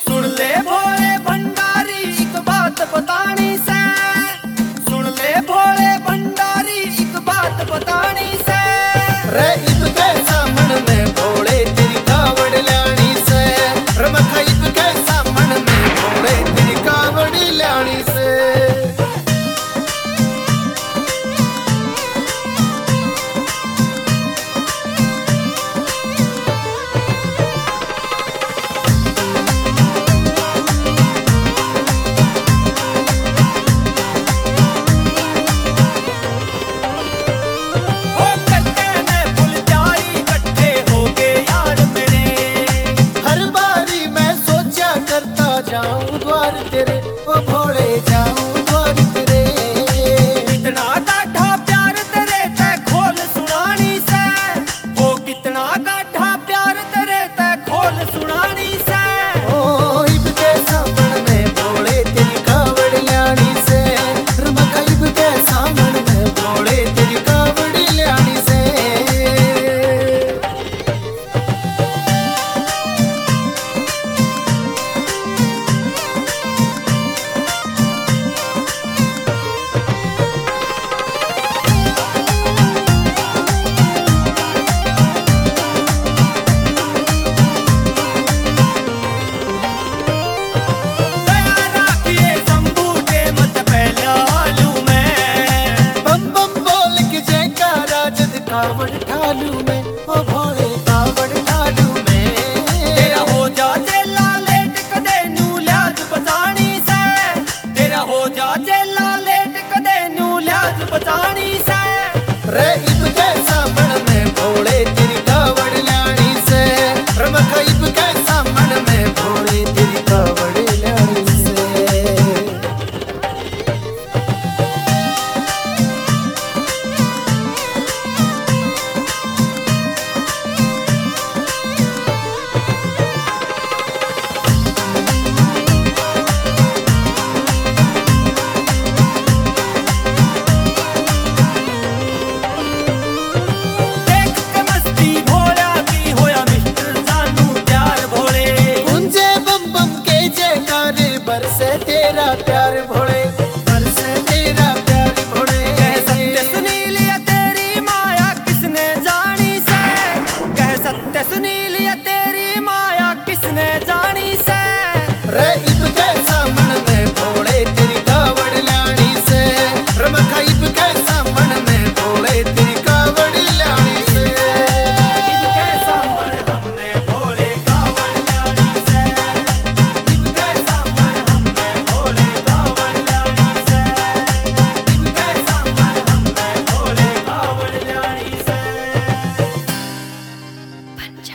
सुन ले भोले भंडारी एक बात बतानी से, सुन ले भोले भंडारी एक बात बतानी से। रे इनके सामने में भोले तेरी कावड़ लानी से, रमखा इनके सामने में भोले तेरी कावड़ लानी से। जाऊं द्वार तेरे ओ भोले जाऊं द्वार तेरे। कितना गाढ़ा प्यार तेरे तै खोल सुनानी से, वो कितना गाढ़ा प्यार तेरे तै खोल सुनानी से। ओ इनके सामने में भोले तेरी कावड़ लानी से, रमखा इनके सामने में भोले तेरी कावड़ लानी से। कावड़ ढालू में ओ भोले कावड़ ढालू में। तेरा हो जा जेला लेट कदे नू लियाज बचानी से, तेरा हो जा जेला लेट कदे नू लियाज बचानी से। रे इनके सामने में भोले तेरी कावड़ लानी से, रमखा इनके सामने में भोले तेरी कावड़ लानी से। बरसे तेरा प्यार भोले, बरसे तेरा प्यार भोले। कह सत्य सुनी लिया तेरी माया किसने जानी से, कह सत्य सुनी लिया तेरी माया किसने जानी से। रे इनके सामने में भोले तेरी कावड़ लानी से, रमखा इनके सामने में भोले तेरी कावड़ लानी से। इनके सामने हमने भोले कावड़ लानी से, इनके सामने हमने भोले कावड़ लानी से, इनके सामने हमने भोले कावड़ लानी से।